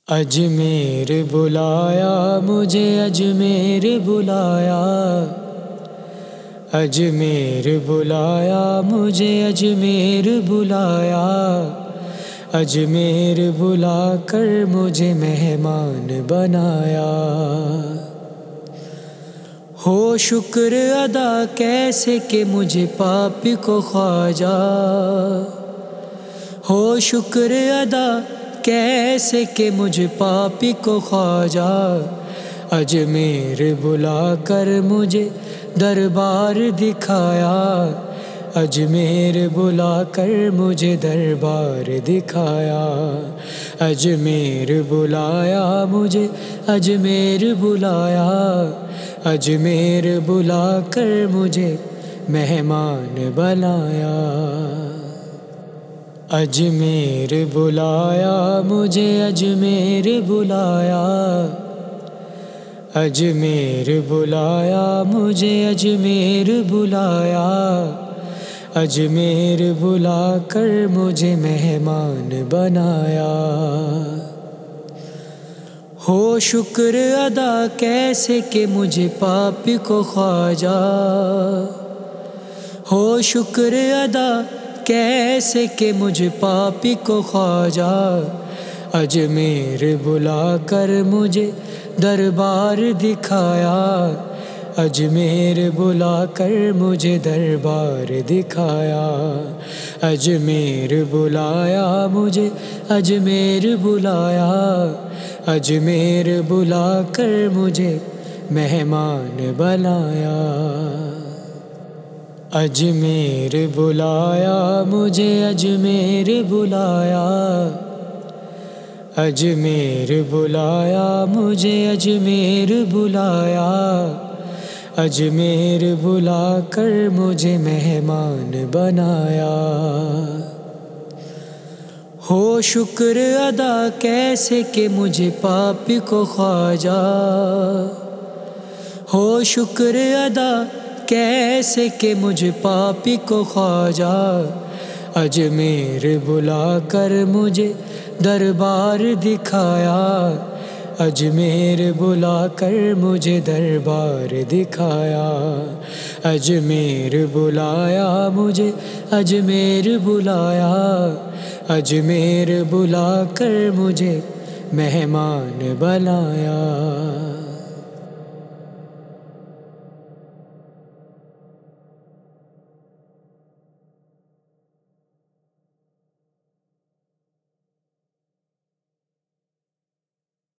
اجمیر بلایا مجھے اجمیر بلایا، اجمیر بلایا مجھے اجمیر بلایا، اجمیر بلا کر مجھے مہمان بنایا۔ ہو شکر ادا کیسے کہ مجھے پاپی کو خواجہ، ہو شکر ادا کیسے کہ مجھے پاپی کو خواجہ، اجمیر بلا کر مجھے دربار دکھایا، اجمیر بلا کر مجھے دربار دکھایا، اجمیر بلایا مجھے اجمیر بلایا، اجمیر بلا کر مجھے مہمان بنایا۔ اجمیر بلایا مجھے اجمیر بلایا، اجمیر بلایا مجھے اجمیر بلایا، اجمیر بلا کر مجھے مہمان بنایا۔ ہو شکر ادا کیسے کہ مجھے پاپی کو خواجہ، ہو شکر ادا کیسے کہ مجھے پاپی کو خواجہ، اجمیر بلا کر مجھے دربار دکھایا، اجمیر بلا کر مجھے دربار دکھایا، اجمیر بلایا مجھے اجمیر بلایا، اجمیر بلا کر مجھے مہمان بنایا۔ اجمیر بلایا مجھے اجمیر بلایا، اجمیر بلایا مجھے اجمیر بلایا، اجمیر بلا کر مجھے مہمان بنایا۔ ہو شکر ادا کیسے کہ مجھے پاپی کو خواجہ، ہو شکر ادا کیسے کہ مجھے پاپی کو خواجہ، اجمیر بلا کر مجھے دربار دکھایا، اجمیر بلا کر مجھے دربار دکھایا، اجمیر بلایا مجھے اجمیر بلایا، اجمیر بلا کر مجھے مہمان بنایا۔